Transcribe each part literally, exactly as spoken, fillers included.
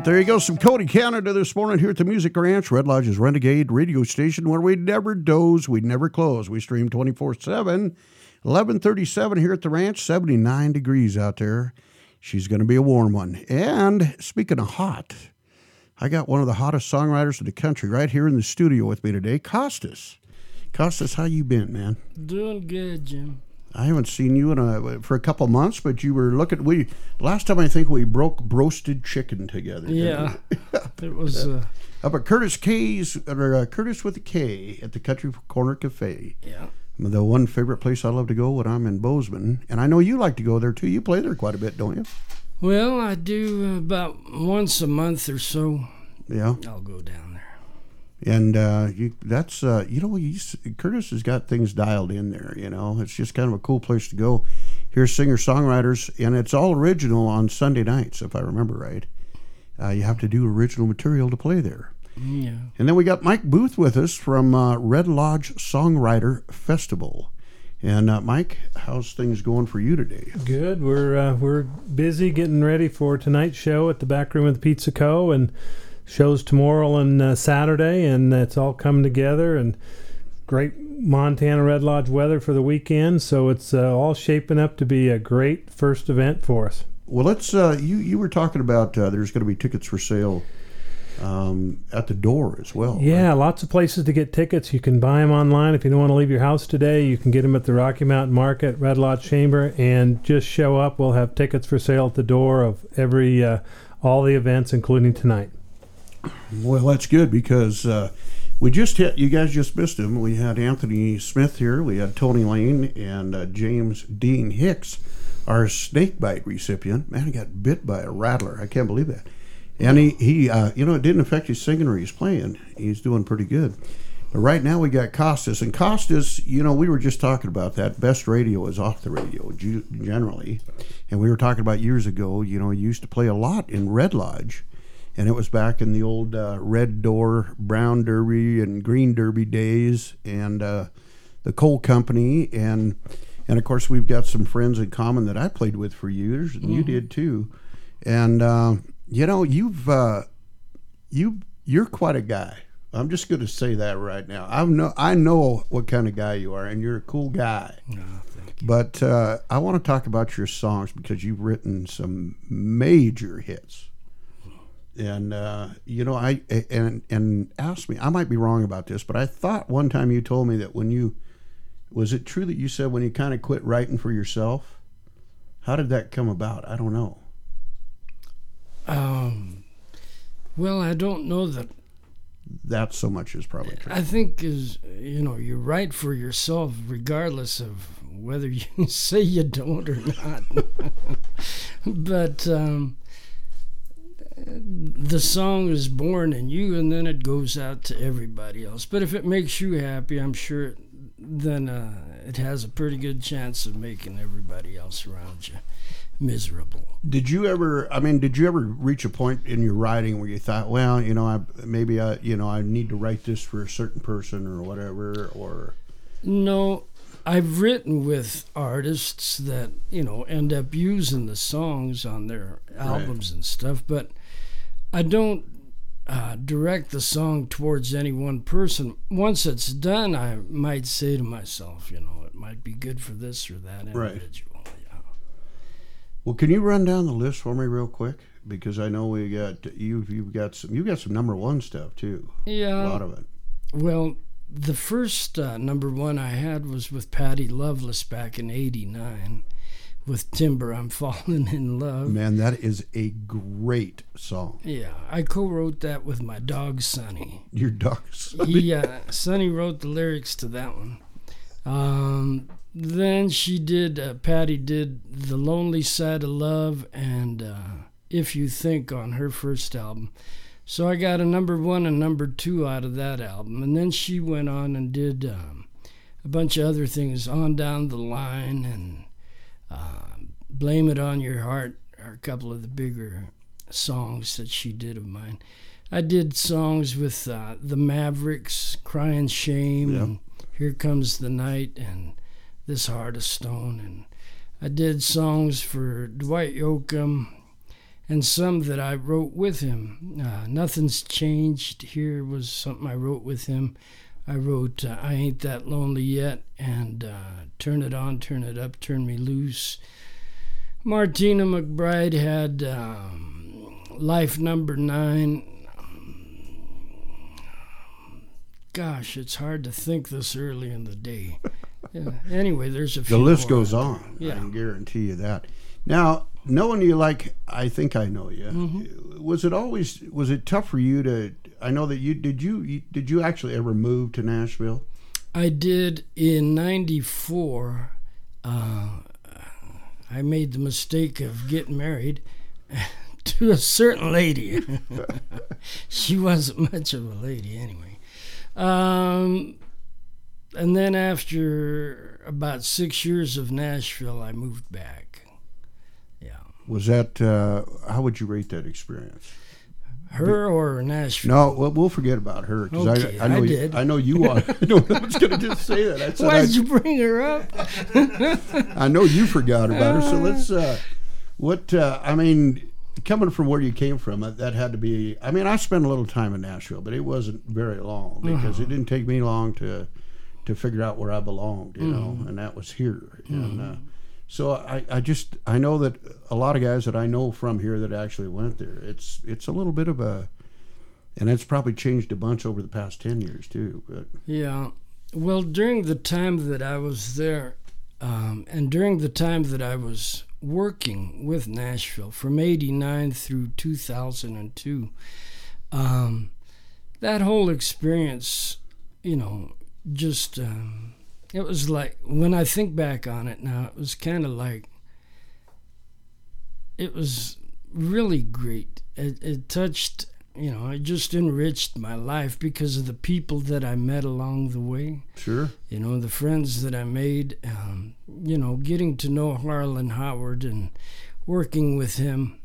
right, there you go. Some Cody Canada this morning here at the Music Ranch, Red Lodge's Renegade radio station, where we never doze, we never close. We stream twenty-four seven. eleven thirty-seven here at the ranch, seventy-nine degrees out there. She's going to be a warm one. And speaking of hot, I got one of the hottest songwriters in the country right here in the studio with me today, Costas. Costas, how you been, man? Doing good, Jim. I haven't seen you in a, for a couple months, but you were looking. We last time I think we broke roasted chicken together. Yeah, it was uh, up at Curtis K's or uh, Curtis with a K at the Country Corner Cafe. Yeah, the one favorite place I love to go when I'm in Bozeman, and I know you like to go there too. You play there quite a bit, don't you? Well, I do about once a month or so. Yeah, I'll go down there. And uh, you, that's, uh, you know, he's, Curtis has got things dialed in there, you know. It's just kind of a cool place to go. Here's singer-songwriters, and it's all original on Sunday nights, if I remember right. Uh, you have to do original material to play there. Yeah. And then we got Mike Booth with us from uh, Red Lodge Songwriter Festival. And uh, Mike, how's things going for you today? Good. We're uh, we're busy getting ready for tonight's show at the Back Room of the Pizza Co. and shows tomorrow and uh, Saturday, and it's all coming together, and great Montana Red Lodge weather for the weekend, so it's uh, all shaping up to be a great first event for us. Well, let's. Uh, you you were talking about uh, there's going to be tickets for sale um, at the door as well. Yeah, right? Lots of places to get tickets. You can buy them online if you don't want to leave your house today. You can get them at the Rocky Mountain Market, Red Lodge Chamber, and just show up. We'll have tickets for sale at the door of every uh, all the events, including tonight. Well, that's good because uh, we just hit, you guys just missed him. We had Anthony Smith here, we had Tony Lane, and uh, James Dean Hicks, our snake bite recipient. Man, he got bit by a rattler. I can't believe that. And he, he uh, you know, it didn't affect his singing or his playing. He's doing pretty good. But right now we got Costas. And Costas, you know, we were just talking about that. Best radio is off the radio, generally. And we were talking about years ago, you know, he used to play a lot in Red Lodge. And it was back in the old uh, Red Door, Brown Derby, and Green Derby days, and uh, the Coal Company, and and of course we've got some friends in common that I played with for years, and mm-hmm. you did too. And uh, you know, you've uh, you you're quite a guy. I'm just going to say that right now. I know I know what kind of guy you are, and you're a cool guy. Oh, thank you. But uh, I want to talk about your songs because you've written some major hits. And, uh, you know, I, and, and ask me, I might be wrong about this, but I thought one time you told me that when you, was it true that you said when you kind of quit writing for yourself? How did that come about? I don't know. Um, well, I don't know that. That so much is probably true. I think is, you know, you write for yourself regardless of whether you say you don't or not. But, um, the song is born in you, and then it goes out to everybody else. But if it makes you happy, I'm sure then uh, it has a pretty good chance of making everybody else around you miserable. Did you ever, I mean, did you ever reach a point in your writing where you thought, well, you know, I maybe I, you know, I need to write this for a certain person or whatever, or? No, I've written with artists that, you know, end up using the songs on their albums right. and stuff, but I don't uh, direct the song towards any one person. Once it's done, I might say to myself, you know, it might be good for this or that individual. Right. Yeah. Well, can you run down the list for me real quick? Because I know we got you. You've got some. You got some number one stuff too. Yeah, a lot of it. Well, the first uh, number one I had was with Patty Loveless back in eighty-nine. With Timber, I'm Falling in Love. Man, that is a great song. Yeah, I co-wrote that with my dog, Sonny. Your dog, Sonny? Yeah, Sonny wrote the lyrics to that one. Um, then she did, uh, Patty did The Lonely Side of Love and uh, If You Think on her first album. So I got a number one and number two out of that album. And then she went on and did um, a bunch of other things on down the line, and Uh, Blame It On Your Heart are a couple of the bigger songs that she did of mine. I did songs with uh, the Mavericks, Crying Shame, yeah. and Here Comes the Night, and This Heart of Stone. And I did songs for Dwight Yoakam and some that I wrote with him. Uh, Nothing's Changed here was something I wrote with him. I wrote uh, I Ain't That Lonely Yet, and uh, Turn It On, Turn It Up, Turn Me Loose. Martina McBride had um, Life Number Nine. Gosh, it's hard to think this early in the day. Yeah. Anyway, there's a few. The list more. goes on. Yeah. I can guarantee you that. Now, knowing you like I think I know you, Mm-hmm. was it always was it tough for you to? I know that you did. You did you actually ever move to Nashville? I did in ninety-four. Uh, I made the mistake of getting married to a certain lady. She wasn't much of a lady anyway. Um, and then after about six years of Nashville, I moved back. Yeah. Was that uh, how would you rate that experience? Her or Nashville? No, well, we'll forget about her because Okay, I, I know I you, did. I know you want. I know I was going to just say that. I said Why I, did you bring her up? I know you forgot about her. So let's. Uh, what uh, I mean, coming from where you came from, that, that had to be. I mean, I spent a little time in Nashville, but it wasn't very long because Uh-huh. it didn't take me long to to figure out where I belonged. You know, Mm-hmm. and that was here. And uh, so I, I just I know that a lot of guys that I know from here that actually went there. It's it's a little bit of a. And it's probably changed a bunch over the past ten years, too. But Yeah. Well, during the time that I was there, um, and during the time that I was working with Nashville from eighty-nine through two thousand two, um, that whole experience, you know, just, um, it was like, when I think back on it now, it was kind of like, it was really great. It, it touched... You know, it just enriched my life because of the people that I met along the way. sure. You know, the friends that I made. Um, you know, getting to know Harlan Howard and working with him.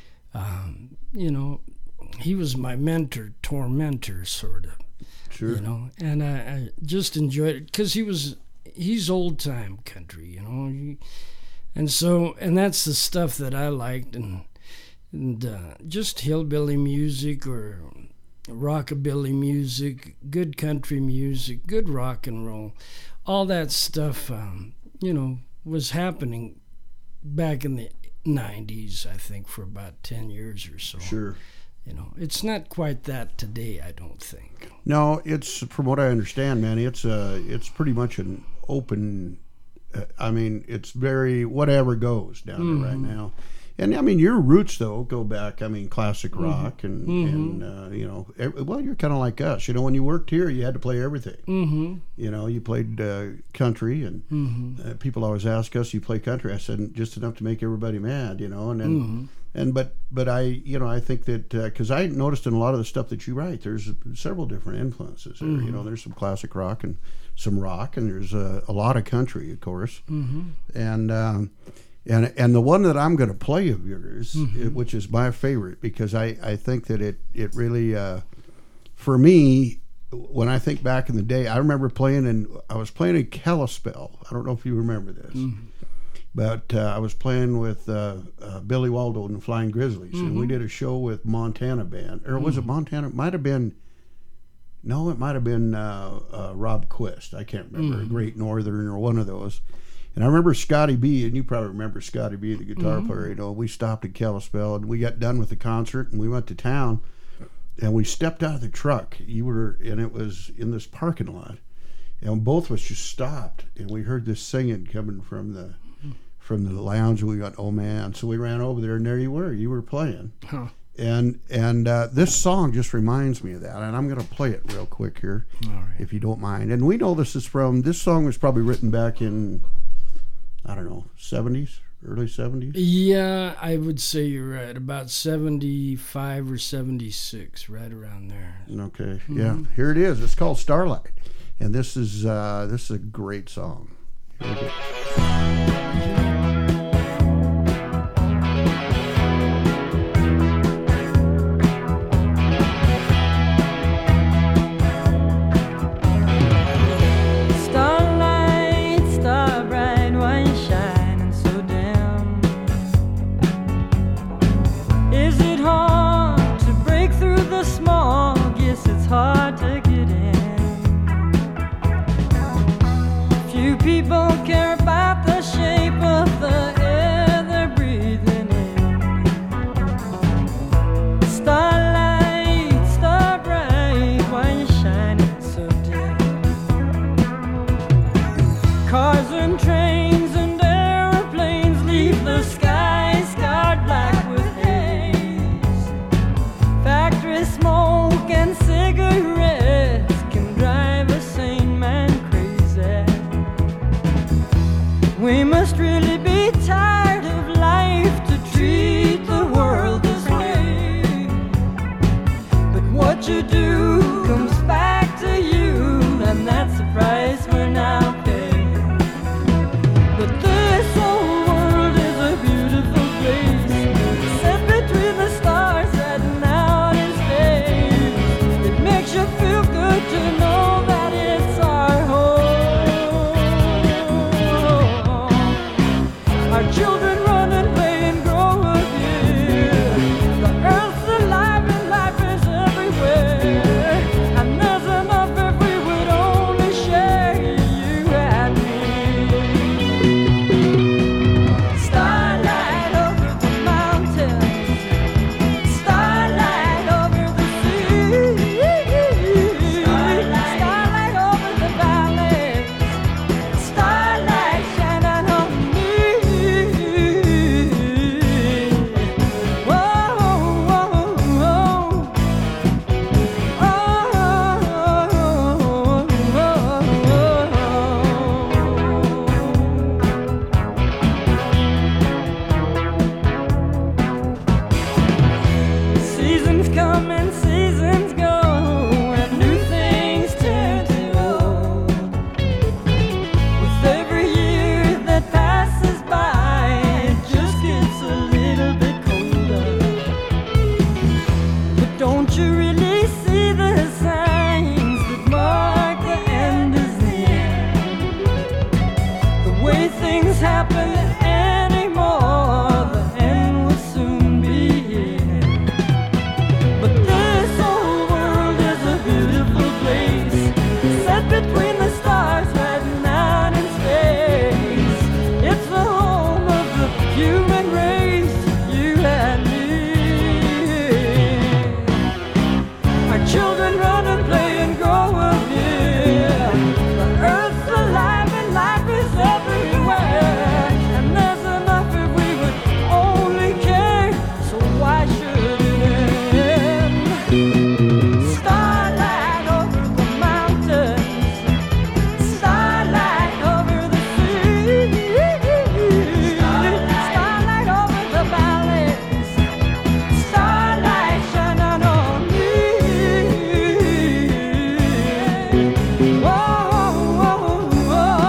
Um, you know, he was my mentor, tormentor, sort of. Sure. You know, and I, I just enjoyed it because he was, he's old time country, you know. He, and so, and that's the stuff that I liked. And, And uh, just hillbilly music or rockabilly music, good country music, good rock and roll, all that stuff, um, you know, was happening back in the nineties, I think, for about ten years or so. Sure. You know, it's not quite that today, I don't think. No, it's from what I understand, man. It's uh, it's pretty much an open. Uh, I mean, it's very whatever goes down Mm-hmm. there right now. And I mean, your roots though go back. I mean, classic rock and Mm-hmm. and uh, you know, ev- well, you're kind of like us. You know, when you worked here, you had to play everything. Mm-hmm. You know, you played uh, country, and Mm-hmm. uh, people always ask us, "You play country?" I said, "Just enough to make everybody mad." You know, and then, Mm-hmm. and but but I, you know, I think that because I noticed in a lot of the stuff that you write, there's several different influences there. Mm-hmm. You know, there's some classic rock and some rock, and there's a, a lot of country, of course, Mm-hmm. and. Um, And and the one that I'm going to play of yours, Mm-hmm. it, which is my favorite, because I, I think that it it really, uh, for me, when I think back in the day, I remember playing in I was playing in Kalispell. I don't know if you remember this, Mm-hmm. but uh, I was playing with uh, uh, Billy Waldo and the Flying Grizzlies, and Mm-hmm. we did a show with Montana Band, or was it Montana? It might have been. No, it might have been uh, uh, Rob Quist. I can't remember. Mm-hmm. Great Northern or one of those. And I remember Scotty B, and you probably remember Scotty B, the guitar Mm-hmm. player. You know, we stopped at Kalispell, and we got done with the concert, and we went to town, and we stepped out of the truck. You were, and it was in this parking lot, and both of us just stopped, and we heard this singing coming from the from the lounge. And we went, "Oh man!" So we ran over there, and there you were. You were playing, Huh. and and uh, this song just reminds me of that, and I'm going to play it real quick here, All right. if you don't mind. And we know this is from this song was probably written back in. I don't know, seventies, early seventies? Yeah, I would say you're right. About seventy-five or seventy-six, right around there. Okay, yeah. Here it is. It's called Starlight. And this is uh, this is a great song. Here we go. Starlight, star bright, one shining so dim. between the stars, heading out in space. It's the home of the human race, you and me. Our children run and play and grow up here. The earth's alive and life is everywhere. And there's enough if we would only care, so why should it end? Starlight over the mountains, starlight over the sea, starlight over the valleys, starlight shining on me. Whoa, whoa, whoa.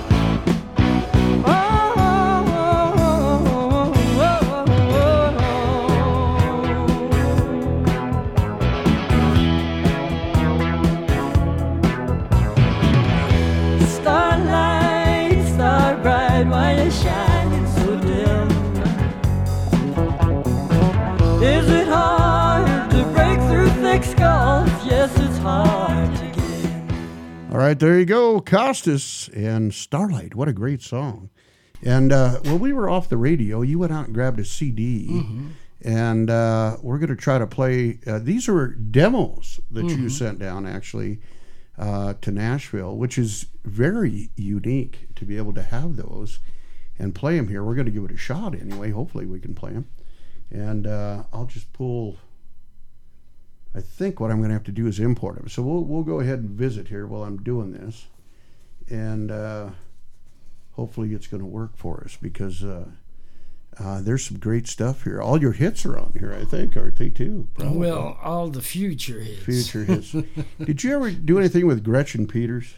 Starlight, star bright, why you shining so dim? Is it hard to break through thick skulls? Yes, it's hard to get. All right, there you go, Costas and Starlight. What a great song. And uh, when we were off the radio, you went out and grabbed a C D, and uh, we're going to try to play. Uh, these are demos that you sent down, actually, uh, to Nashville, which is very unique to be able to have those and play them here. We're going to give it a shot anyway. Hopefully we can play them. And uh, I'll just pull... I think what I'm going to have to do is import them. So we'll we'll go ahead and visit here while I'm doing this, and uh, hopefully it's going to work for us, because uh, uh, there's some great stuff here. All your hits are on here, I think, aren't they too? Probably. Well, all the future hits. Future hits. Did you ever do anything with Gretchen Peters?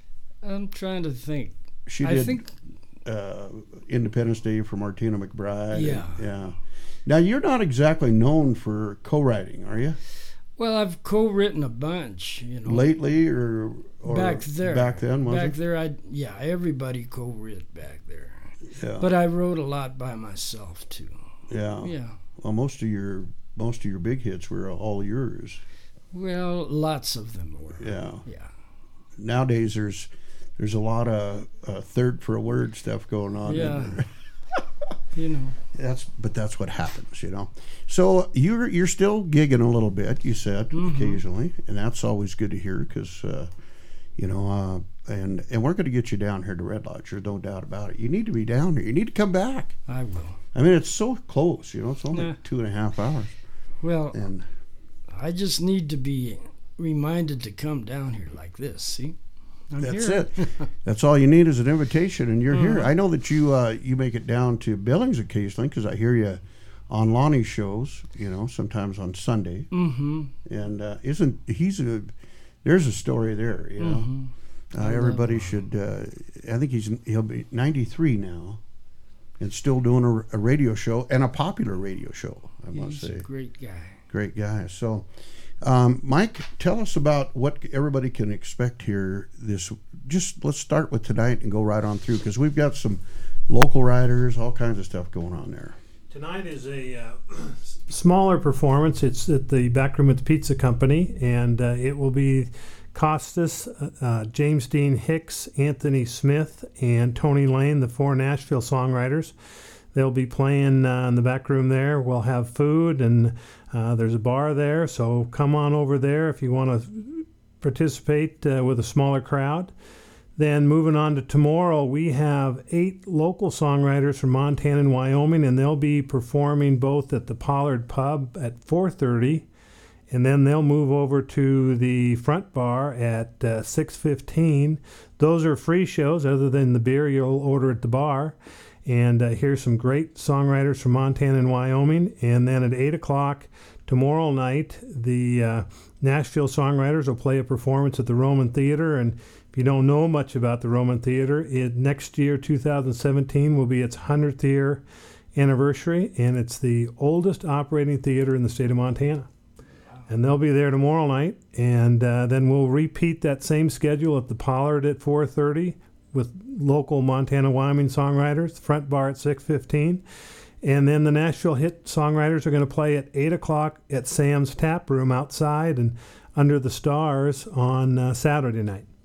I'm trying to think. She I did think uh, Independence Day for Martina McBride. Yeah. and- yeah. Now you're not exactly known for co-writing, are you? Well, I've co-written a bunch, you know. Lately, or, or back there. Back then, was Back it? there, I yeah, everybody co-writ back there. Yeah. But I wrote a lot by myself too. yeah. Yeah. Well, most of your most of your big hits were all yours. Well, lots of them were. Yeah. Yeah. Nowadays, there's there's a lot of uh, third for a word stuff going on. Yeah. isn't there? You know. That's but that's what happens, you know. So you're you're still gigging a little bit, you said, Mm-hmm. occasionally, and that's always good to hear, because uh, you know, uh, and and we're going to get you down here to Red Lodge. There's no doubt about it. You need to be down here. You need to come back. I will. I mean, it's so close, you know. It's only Yeah. two and a half hours, Well, and I just need to be reminded to come down here like this. See, I'm that's here. it. That's all you need is an invitation, and you're here. Uh-huh. I know that you uh, you make it down to Billings occasionally, because I hear you on Lonnie's shows. You know, sometimes on Sunday. Mm-hmm. And uh, isn't he's a there's a story there. You know, Mm-hmm. uh, love everybody should. Uh, I think he's he'll be ninety-three now, and still doing a, a radio show, and a popular radio show. I must He's say, a great guy. great guy. So. Um, Mike, tell us about what everybody can expect here. This just let's start with tonight and go right on through, because we've got some local riders, all kinds of stuff going on there. Tonight is a uh, smaller performance. It's at the Back Room at the Pizza Company, and uh, it will be Costas, uh, uh, James Dean Hicks, Anthony Smith, and Tony Lane, the four Nashville songwriters. They'll be playing uh, in the back room there. We'll have food, and uh, there's a bar there, so come on over there if you want to participate uh, with a smaller crowd. Then moving on to tomorrow, we have eight local songwriters from Montana and Wyoming, and they'll be performing both at the Pollard Pub at four thirty, and then they'll move over to the front bar at uh, six fifteen. Those are free shows, other than the beer you'll order at the bar. And uh, here's some great songwriters from Montana and Wyoming. And then at eight o'clock tomorrow night, the uh, Nashville songwriters will play a performance at the Roman Theater. And if you don't know much about the Roman Theater, it, next year, two thousand seventeen, will be its hundredth year anniversary. And it's the oldest operating theater in the state of Montana. And they'll be there tomorrow night. And uh, then we'll repeat that same schedule at the Pollard at four thirty. With local Montana Wyoming songwriters, front bar at six fifteen. And then the Nashville hit songwriters are going to play at eight o'clock at Sam's Tap Room outside and under the stars on uh, Saturday night.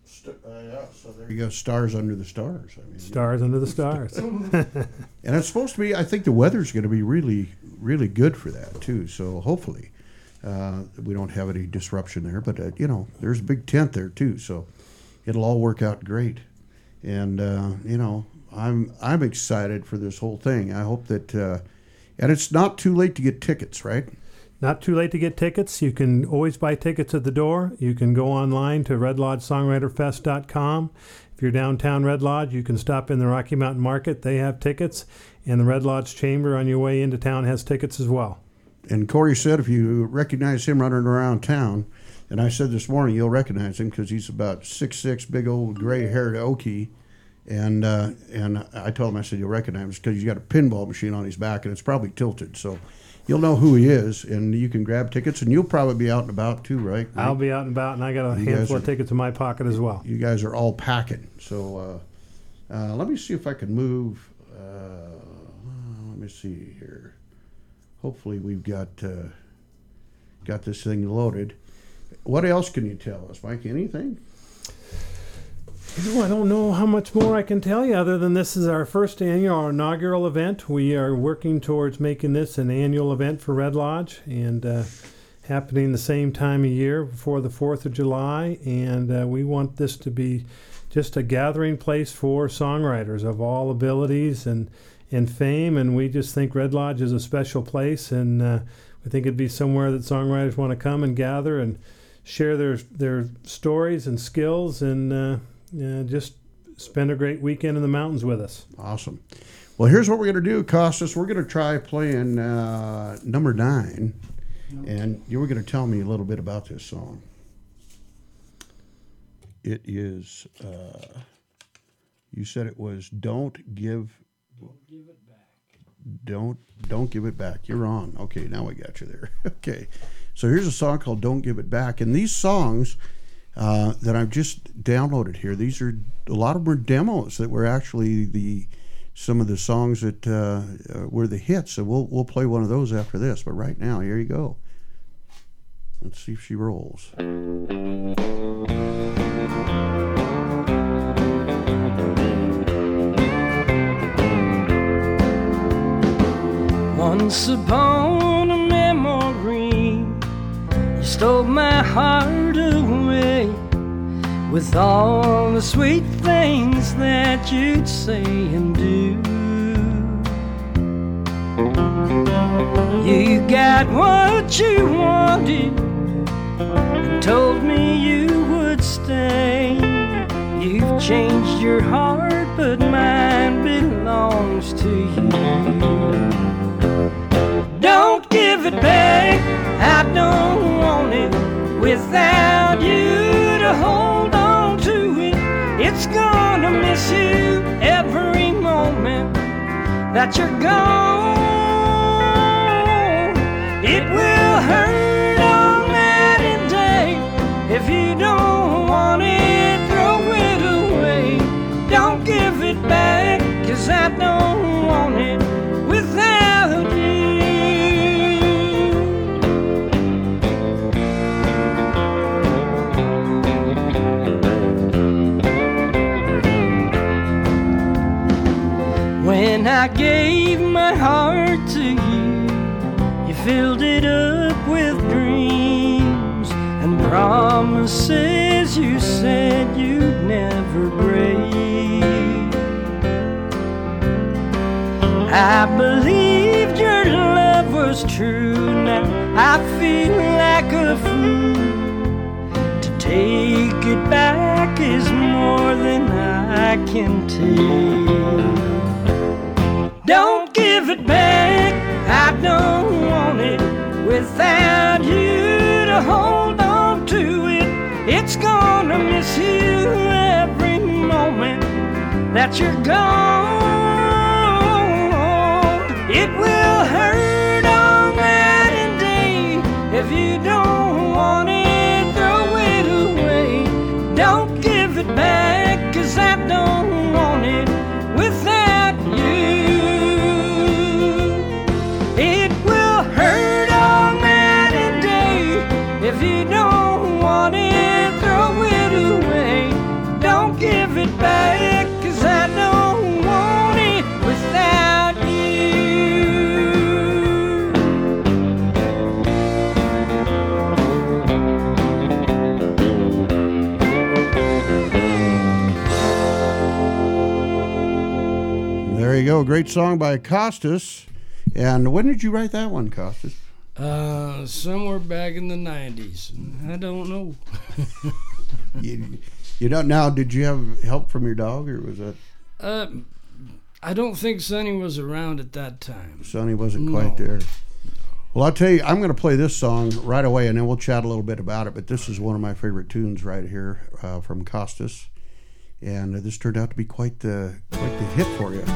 St- uh, yeah, so there you go. Stars under the stars. I mean, Stars under the stars. and it's supposed to be. I think the weather's going to be really, really good for that too. So hopefully, uh, we don't have any disruption there. But uh, you know, there's a big tent there too, so it'll all work out great. And uh, you know, I'm I'm excited for this whole thing. I hope that, uh, and it's not too late to get tickets, right? Not too late to get tickets. You can always buy tickets at the door. You can go online to red lodge songwriter fest dot com. If you're downtown Red Lodge, you can stop in the Rocky Mountain Market. They have tickets. And the Red Lodge Chamber on your way into town has tickets as well. And Corey said if you recognize him running around town, and I said this morning you'll recognize him because he's about six foot six, big old gray-haired Okie. And uh, and I told him, I said, you'll recognize him because he's got a pinball machine on his back, and it's probably tilted. So you'll know who he is, and you can grab tickets, and you'll probably be out and about too, right? I'll be out and about, and I got a You handful guys of are- tickets in my pocket as well. You guys are all packing. So uh, uh, let me see if I can move. Uh, let me see here. Hopefully we've got uh, got this thing loaded. What else can you tell us, Mike? Anything? Well, I don't know how much more I can tell you other than this is our first annual, our inaugural event. We are working towards making this an annual event for Red Lodge and uh, happening the same time of year before the fourth of July. And uh, we want this to be just a gathering place for songwriters of all abilities and, and fame. And we just think Red Lodge is a special place. And uh, we think it'd be somewhere that songwriters want to come and gather and share their, their stories and skills and uh, Yeah, just spend a great weekend in the mountains with us. Awesome. Well, here's what we're going to do, Costas. We're going to try playing uh, number nine, and you were going to tell me a little bit about this song. It is, uh, you said it was Don't Give... Give it back. Don't don't give it back. You're on. Okay, now I got you there. Okay. So here's a song called Don't Give It Back. And these songs... Uh, that I've just downloaded here. These are a lot of them are demos that were actually the some of the songs that uh, uh, were the hits. So we'll we'll play one of those after this. But right now, here you go. Let's see if she rolls. Once upon a memory, you stole my heart away with all the sweet things that you'd say and do. You got what you wanted and told me you would stay. You've changed your heart, but mine belongs to you. Don't give it back, I don't want it without you to hold on to it. It's gonna miss you every moment that you're gone. It will hurt all night and day. If you don't want it, throw it away. Don't give it back, 'cause I don't want it without you. When I gave my heart to you, you filled it up with dreams and promises you said you'd never break. I believed your love was true. Now I feel like a fool. To take it back is more than I can take. Don't give it back, I don't want it without you to hold on to it. It's gonna miss you every moment that you're gone. It will hurt all night and day. If you don't want it, throw it away. Don't give it back, 'cause I don't want it without you. It will hurt all night and day. If you don't want it, throw it away. go. Great song by Costas. And when did you write that one, Costas? Uh, somewhere back in the nineties. I don't know. you, you don't now. Did you have help from your dog, or was that? Uh, I don't think Sonny was around at that time. Sonny wasn't No. quite there. Well, I'll tell you, I'm going to play this song right away, and then we'll chat a little bit about it. But this is one of my favorite tunes right here uh, from Costas, and uh, this turned out to be quite the quite the hit for you.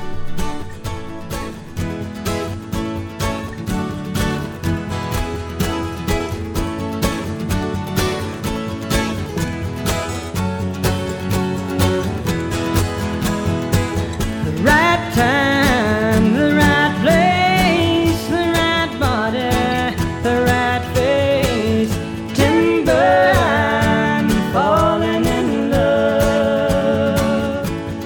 Right time, the right place, the right body, the right face. Timber, I'm falling in love.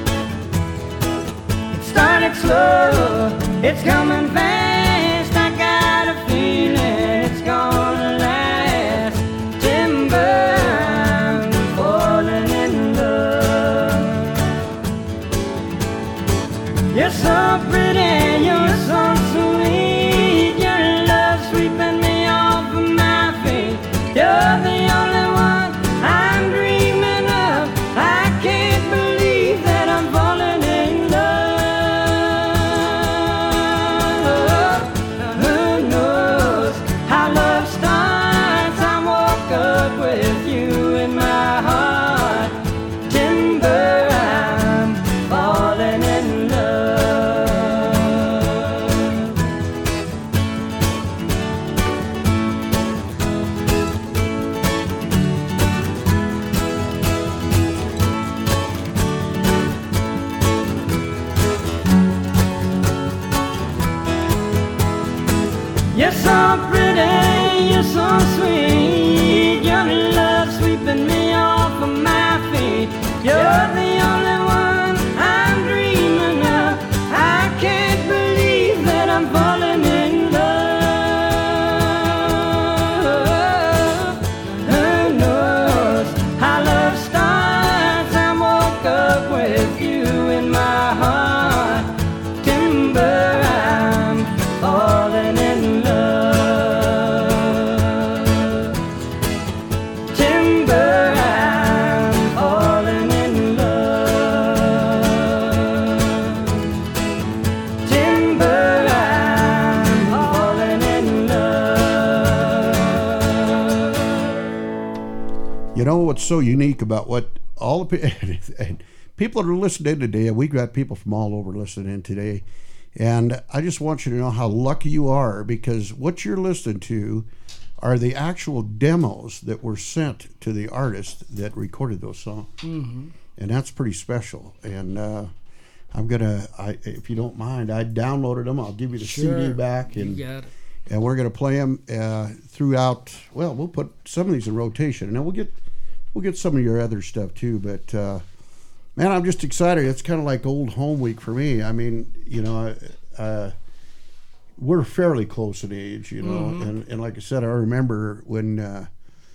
It started slow, it's coming fast. I got a feeling it's gonna last. Timber, I'm falling in love. You're so pretty, you're so sweet. Your love sweeping me off of my feet. You're the only one I'm dreaming of. I can't believe that I'm falling in love. Who knows how love starts? I woke up with you in my heart. Timber, I'm falling in love. You're so pretty, you're so sweet. Your love sweeping me off of my feet. You're the only one I'm dreaming of. I can't believe that I'm falling in love. Who knows how love starts? I woke up with you in my heart. Timber, I'm falling in love. Timber, I'm falling in love. Timber, I'm falling in love. You know what's so unique about what all the pe- and people that are listening today, and we got people from all over listening today, and I just want you to know how lucky you are, because what you're listening to are the actual demos that were sent to the artist that recorded those songs, Mm-hmm. and that's pretty special. And uh, I'm gonna, I, if you don't mind, I downloaded them. I'll give you the C D Sure. back, You and got it. and we're going to play them uh, throughout. Well, we'll put some of these in rotation, and then we'll get we'll get some of your other stuff too. But uh, man, I'm just excited. It's kind of like old home week for me. I mean, you know, uh, we're fairly close in age, you know, Mhm. and and like I said, I remember when uh,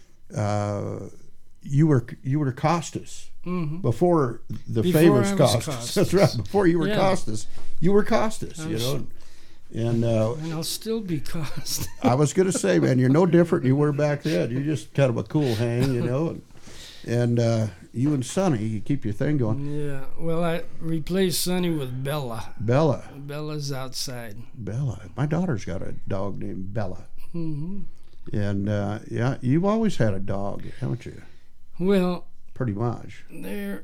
uh, you were you were Costas. Mm-hmm. Before the Before famous I was Costas. Costas. That's right. Before you were Yeah. Costas, you were Costas. I You was- know, and uh, And I'll still be cost. I was going to say, man, you're no different than you were back then. You're just kind of a cool hang, you know. And, and uh, you and Sonny, you keep your thing going. Yeah. Well, I replaced Sonny with Bella. Bella, Bella's outside. Bella. My daughter's got a dog named Bella. Mm-hmm. And uh, yeah, you've always had a dog, haven't you? Well, Pretty much. they're.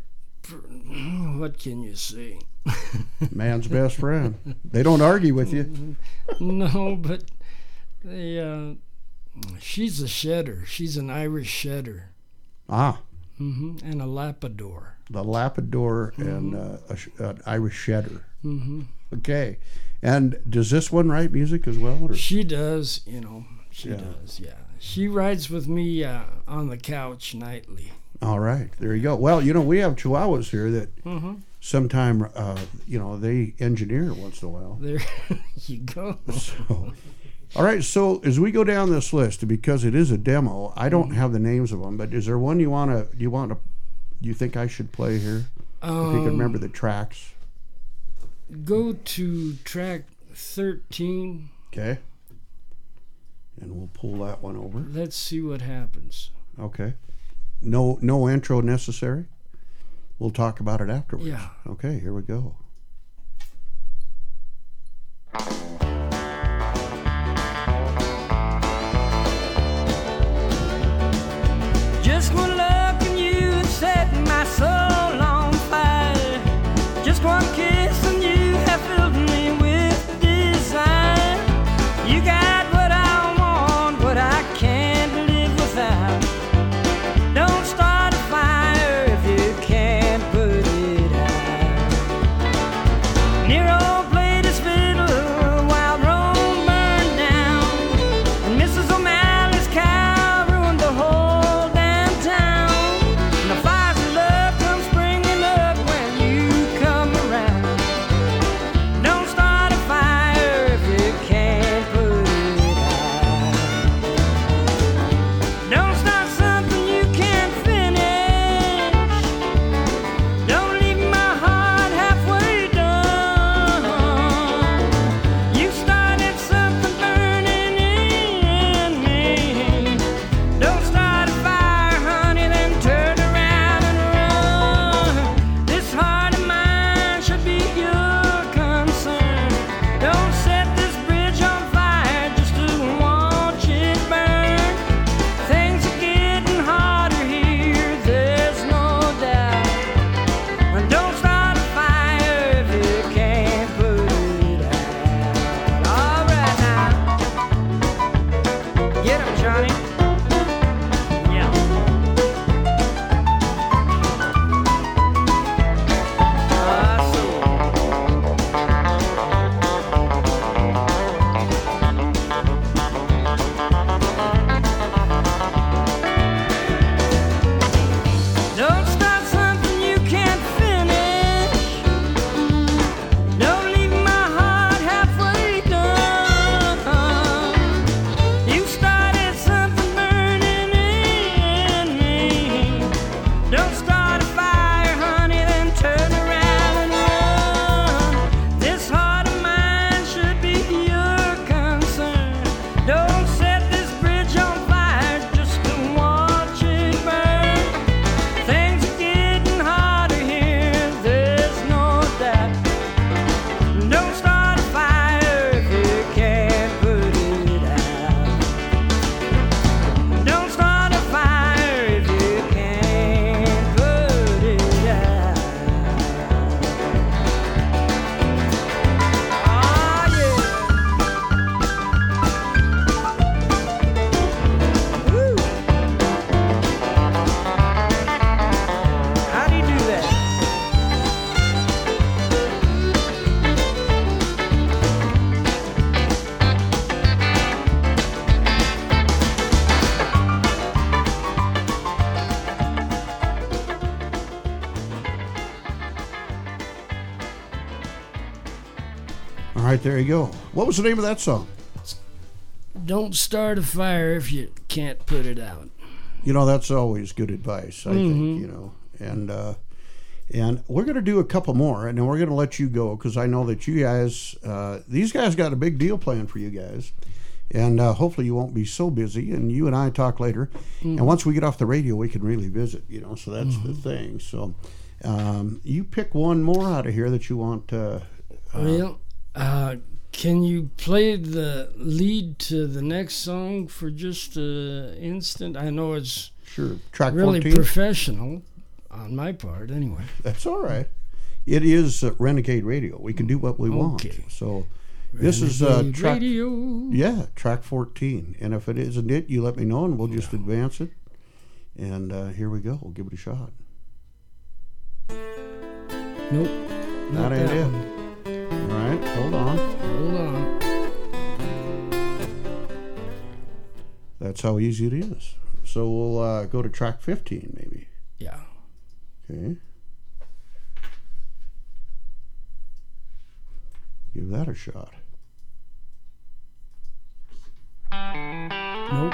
What can you say? Man's best friend. They don't argue with you. No, but they. Uh, she's a shedder. She's an Irish shedder. Ah, Mm-hmm. And a Labrador. the Labrador and uh, a, sh- an Irish Shedder. Mm-hmm. Okay. And does this one write music as well? Or? She does, you know. She Yeah. does, yeah. She rides with me uh, on the couch nightly. All right. There you go. Well, you know, we have Chihuahuas here that Mm-hmm. sometime, uh, you know, they engineer once in a while. There you go. So, all right. So as we go down this list, because it is a demo, I don't have the names of them, but is there one you want to, do you want to, you think I should play here? Um, If you can remember the tracks. go to track thirteen. Okay. And we'll pull that one over. Let's see what happens. Okay. No no intro necessary? We'll talk about it afterwards. Yeah. Okay, here we go. Just one look and you have set my soul on fire. Just one kiss and you have filled me with desire. You got what I want, what I can't live without. Don't start a fire if you can't put it out. Nero played his fiddle while Rome burned down, and Missus O'Malley's cow ruined the whole damn town. And the fires of love come springing up when you come around. Don't start a fire if you can't put it out. Don't start something you can't finish. Don't leave my heart halfway done. You started something burning in me. Don't start a fire, honey, then turn around and run. This heart of mine should be your concern. Don't set this bridge on fire just to watch it burn. Things are getting harder here, there's no doubt. And don't start a fire if you can't put it out. All right now, get 'em, Johnny. Yeah. Ah, so. Don't start something you can't finish. Don't leave my heart halfway done. You started something burning in me. Don't start a fire, honey, then turn around and run. This heart of mine should be your concern. Don't set this bridge on fire just to watch it burn. Things are getting harder here, there's no doubt. Don't start a fire if you can't put it out. Don't start a fire if you can't put it out. Ah, yeah. Woo. How do you do that? All right, there you go. What was the name of that song? Don't start a fire if you can't put it out. You know, that's always good advice, I think, you know. And uh, and we're going to do a couple more, and then we're going to let you go because I know that you guys, uh, these guys got a big deal planned for you guys. And uh, hopefully you won't be so busy, and you and I talk later. And once we get off the radio, we can really visit, you know, so that's the thing. So um, you pick one more out of here that you want. Uh, uh, Well, uh, can you play the lead to the next song for just an instant? I know it's sure. Track really fourteen? professional on my part, anyway. That's all right. It is uh, Renegade Radio. We can do what we want. Okay. So this is uh, Renegade track. Radio. Yeah, track fourteen. And if it isn't it, you let me know, and we'll just advance it. And uh, here we go. We'll give it a shot. Nope. That Not ain't that it. one. All right, hold on. Hold on. That's how easy it is. So we'll uh, go to track fifteen, maybe. Yeah. Okay. Give that a shot. Nope.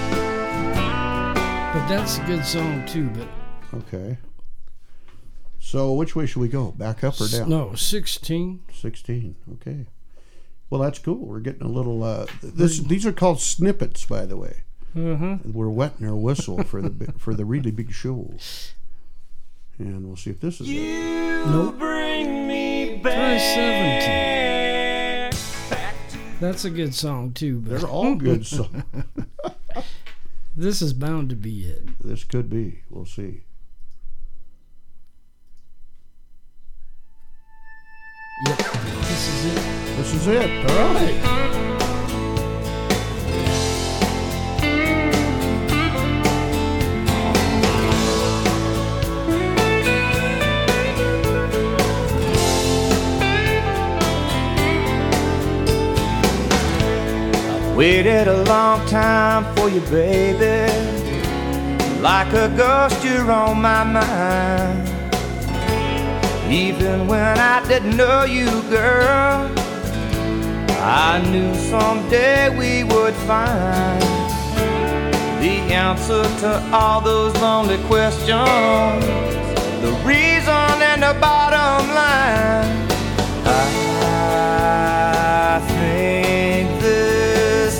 But that's a good song too, but Okay. So which way should we go? Back up or down? No, sixteen. sixteen. Okay. Well, that's cool. We're getting a little. Uh, this these are called snippets, by the way. Uh-huh. We're wetting our whistle for the bi- for the really big shows, and we'll see if this is it. Nope. Bring me Try back. seventeen. That's a good song too, but They're all good songs. this is bound to be it. This could be. We'll see. Yep, this is it. This is it. All right. Waited a long time for you, baby. Like a ghost, you're on my mind. Even when I didn't know you, girl, I knew someday we would find the answer to all those lonely questions, the reason and the bottom line. I think this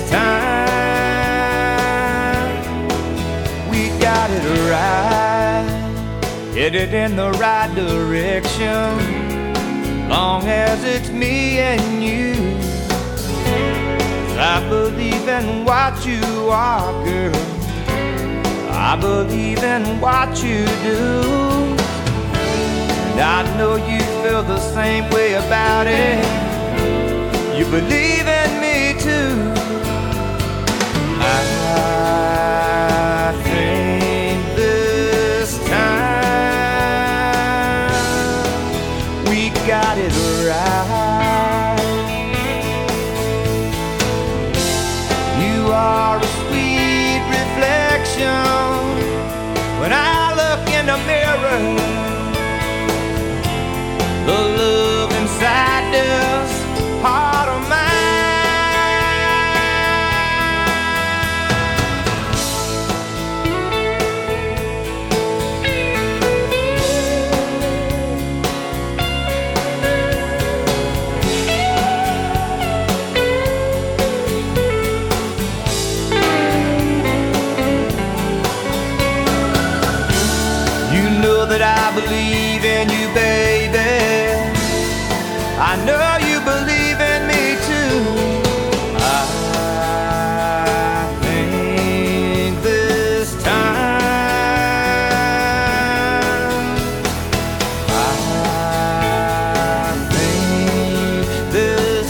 time we got it right, headed in the right direction, long as it's me and you. 'Cause I believe in what you are, girl, I believe in what you do, and I know you feel the same way about it. You believe in me too. I think this time we got it right. You are a sweet reflection when I look in the mirror. The love inside this heart of mine. You know that I believe in you, baby. I know you believe in me too. I think this time, I think this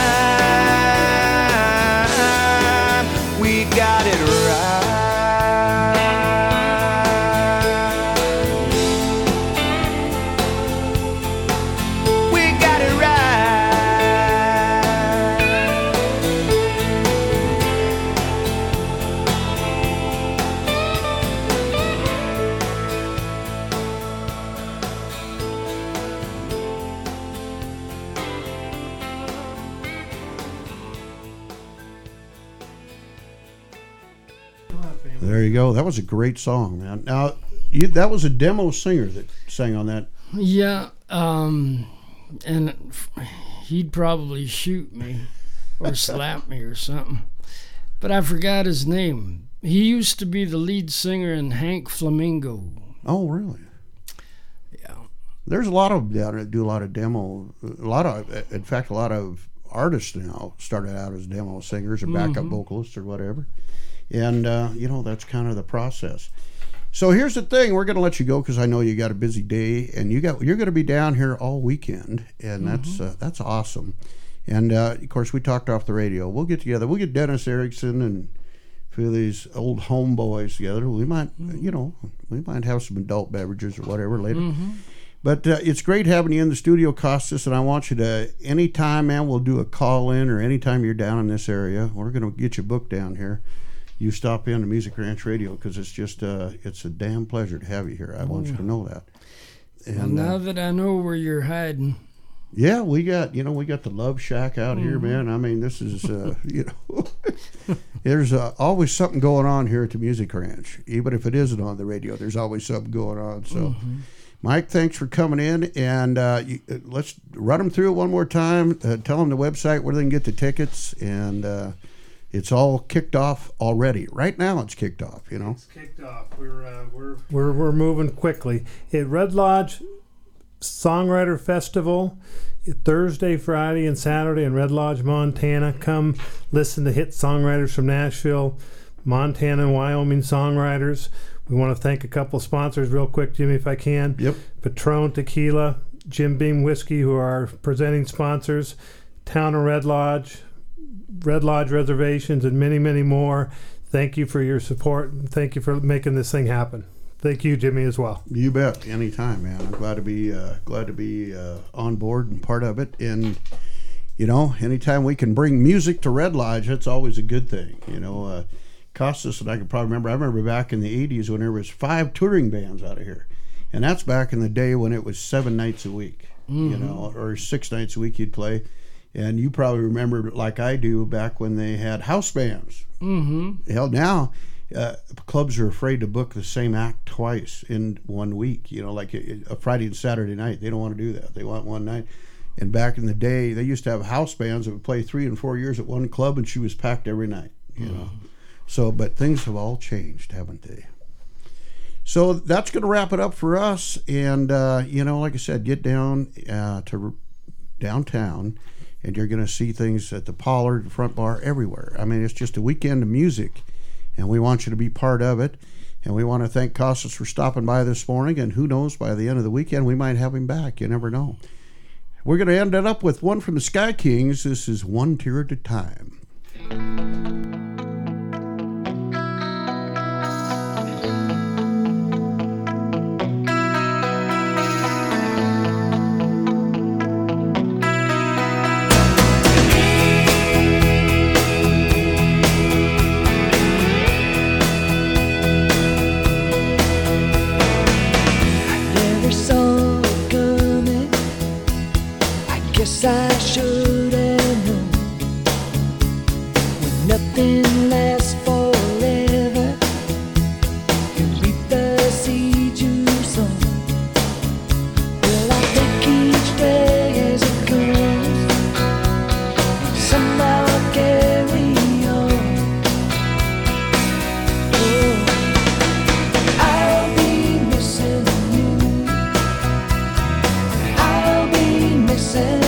time we got it right. There you go. That was a great song, man. Now, you, that was a demo singer that sang on that. Yeah, um, and f- he'd probably shoot me or slap me or something. But I forgot his name. He used to be the lead singer in Hank Flamingo. Oh, really? Yeah. There's a lot of down there that do a lot of demo. A lot of, in fact, a lot of artists now started out as demo singers or backup vocalists or whatever. And, uh, you know, that's kind of the process. So here's the thing. We're going to let you go because I know you got a busy day. And you got, you're going to be down here all weekend. And that's uh, that's awesome. And, uh, of course, we talked off the radio. We'll get together. We'll get Dennis Erickson and a few of these old homeboys together. We might, you know, we might have some adult beverages or whatever later. Mm-hmm. But uh, it's great having you in the studio, Costas, and I want you to, anytime, man, we'll do a call-in or anytime you're down in this area, we're going to get you booked down here. You stop in to Music Ranch Radio because it's just, uh, it's a damn pleasure to have you here. I want you to know that. And Well, now uh, that I know where you're hiding, yeah, we got, you know, we got the Love Shack out here, man. I mean, this is, uh, you know, there's uh, always something going on here at the Music Ranch. Even if it isn't on the radio, there's always something going on. So, Mike, thanks for coming in, and uh, you, uh, let's run them through it one more time. Uh, tell them the website where they can get the tickets, and uh, it's all kicked off already. Right now, it's kicked off. You know, It's kicked off. We're uh, we're we're we're moving quickly. At Red Lodge Songwriter Festival, Thursday, Friday, and Saturday in Red Lodge, Montana. Come listen to hit songwriters from Nashville, Montana, and Wyoming songwriters. We want to thank a couple sponsors real quick, Jimmy, if I can. Yep. Patron Tequila, Jim Beam Whiskey, who are our presenting sponsors, Town of Red Lodge, Red Lodge Reservations, and many, many more. Thank you for your support, and thank you for making this thing happen. Thank you, Jimmy, as well. you bet. Anytime, man. I'm glad to be uh, glad to be uh, on board and part of it. And you know, anytime we can bring music to Red Lodge, that's always a good thing. You know. Uh, Costas and I can probably remember. I remember back in the eighties when there was five touring bands out of here, and that's back in the day when it was seven nights a week, mm-hmm. you know, or six nights a week you'd play. And you probably remember, like I do, back when they had house bands. Mm-hmm. Hell, now uh, clubs are afraid to book the same act twice in one week. You know, like a, a Friday and Saturday night. They don't want to do that. They want one night. And back in the day, they used to have house bands that would play three and four years at one club, and she was packed every night. You know. Mm-hmm. So, but things have all changed, haven't they? So that's going to wrap it up for us. And, uh, you know, like I said, get down uh, to downtown, and you're going to see things at the Pollard, Front Bar, everywhere. I mean, it's just a weekend of music, and we want you to be part of it. And we want to thank Costas for stopping by this morning. And who knows, by the end of the weekend, we might have him back. You never know. We're going to end it up with one from the Sky Kings. This is One Tear at a Time. I should have known when nothing lasts forever. You reap the seed you sow. Well, I take each day as it comes. Somehow I carry on. Oh, I'll be missing you. I'll be missing.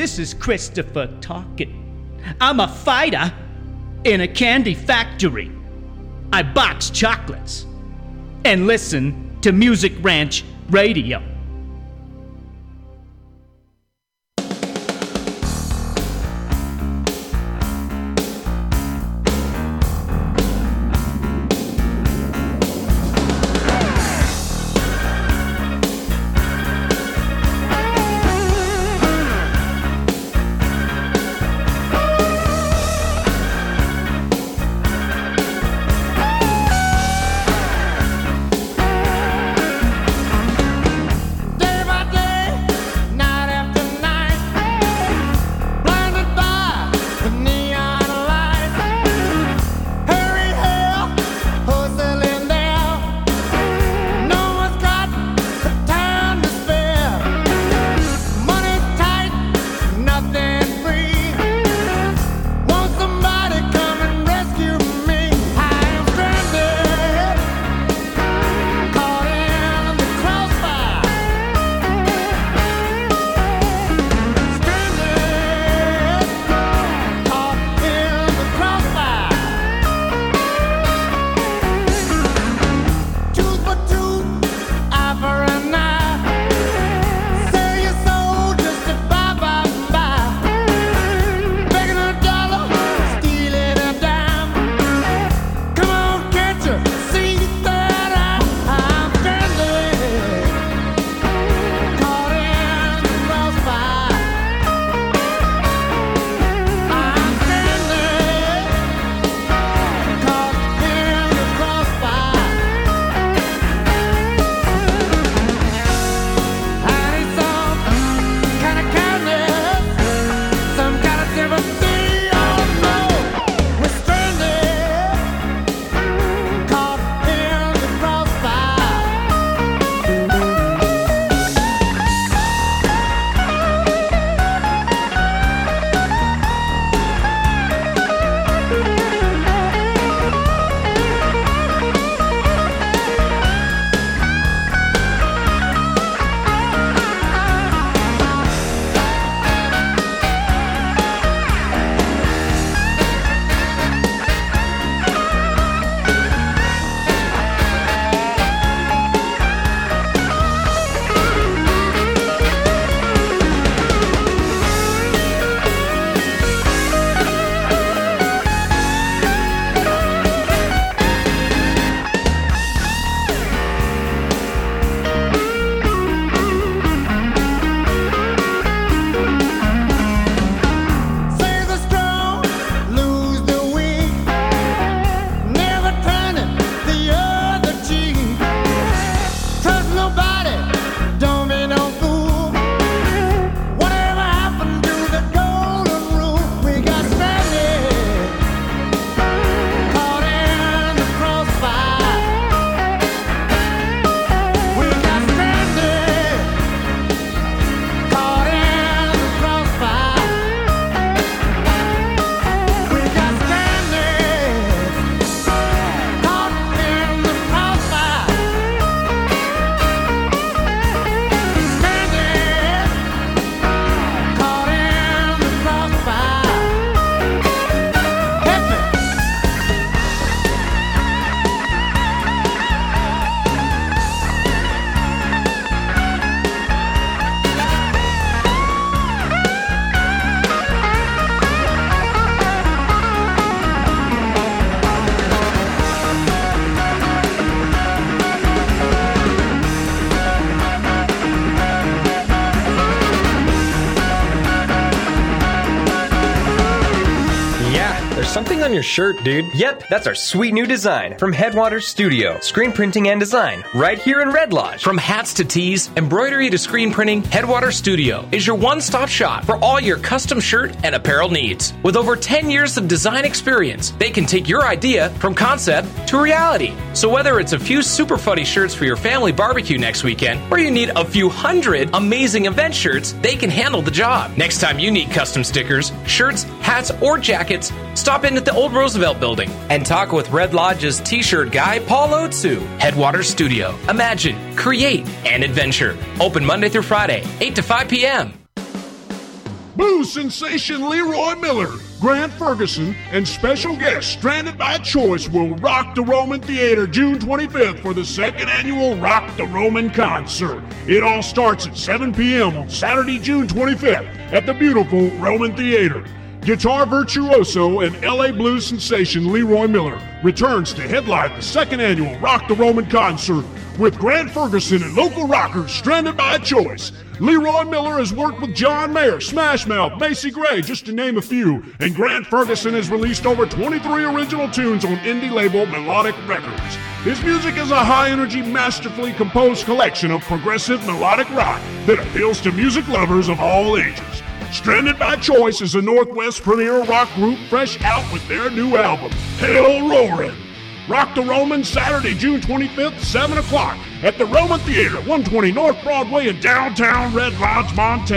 this is Christopher talking. I'm a fighter in a candy factory. I box chocolates and listen to Music Ranch Radio. Something on your shirt, dude. Yep, that's our sweet new design from Headwaters Studio. Screen printing and design, right here in Red Lodge. From hats to tees, embroidery to screen printing, Headwaters Studio is your one-stop shop for all your custom shirt and apparel needs. With over ten years of design experience, they can take your idea from concept to reality. So whether it's a few super funny shirts for your family barbecue next weekend, or you need a few hundred amazing event shirts, they can handle the job. Next time you need custom stickers, shirts, hats, or jackets, stop in at the Old Roosevelt Building and talk with Red Lodge's t-shirt guy, Paul Otsu. Headwaters Studio. Imagine, create, and adventure. Open Monday through Friday, eight to five p.m. Blues sensation Leroy Miller, Grant Ferguson, and special guest Stranded by Choice will rock the Roman Theater June twenty-fifth for the second annual Rock the Roman concert. It all starts at seven p.m. on Saturday, June twenty-fifth at the beautiful Roman Theater. Guitar virtuoso and L A blues sensation Leroy Miller returns to headline the second annual Rock the Roman concert with Grant Ferguson and local rockers Stranded by Choice. Leroy Miller has worked with John Mayer, Smash Mouth, Macy Gray, just to name a few, and Grant Ferguson has released over twenty-three original tunes on indie label Melodic Records. His music is a high-energy, masterfully composed collection of progressive melodic rock that appeals to music lovers of all ages. Stranded by Choice is a Northwest premier rock group fresh out with their new album, Hell Roarin'. Rock the Roman, Saturday, June twenty-fifth, seven o'clock at the Roman Theater, one twenty North Broadway in downtown Red Lodge, Montana.